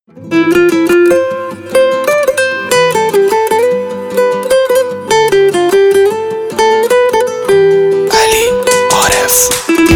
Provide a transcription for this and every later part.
علی عارف.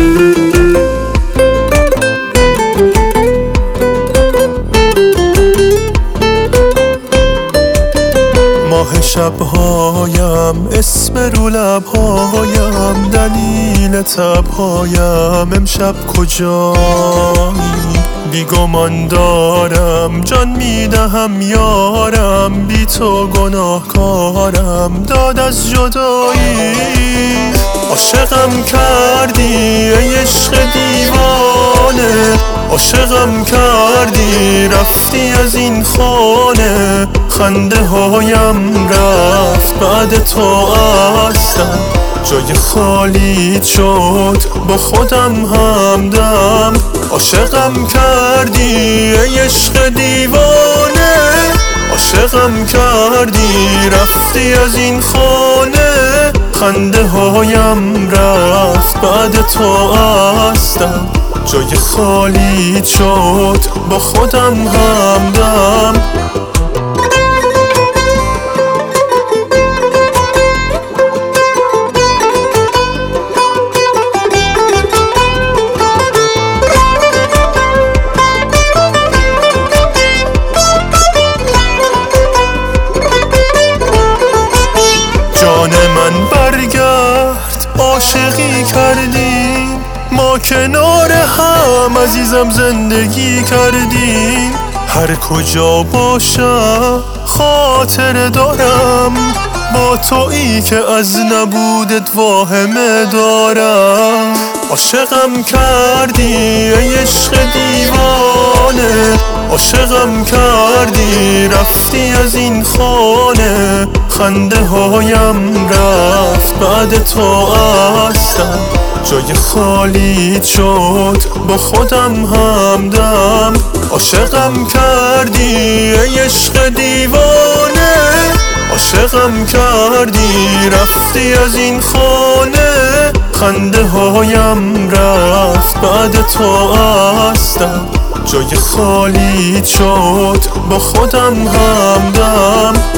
ماه شبهایم، اسم رو لبهایم، دلیل تبهایم، امشب کجایی؟ بیگمان دارم جان میدهم یارم، بی تو گناهکارم داد از جدایی. عاشقم کردی ای عشق دیوانه، عاشقم کردی رفتی از این خانه، خنده هایم رفت بعد تو اصلا، جای خالی شد با خودم همدم. عاشقم کردی ای عشق دیوانه، عاشقم کردی رفتی از این خانه، خنده هایم رفت بعد تو اصلا، جای خالی شد با خودم همدم. جان من برگرد، عاشقی کردیم ما کنار هم، عزیزم زندگی کردیم. هر کجا باشم خاطر دارم، با تویی که از نبودت واهمه دارم. عاشقم کردی ای عشق دیوانه، عاشقم کردی رفتی از این خانه، خنده هایم رفت بعد تو اصلا، جای خالی شد با خودم همدم. عاشقم کردی ای عشق دیوانه، عاشقم کردی رفتی از این خانه، خنده هایم رفت بعد تو اصلا، جای خالی شد با خودم همدم.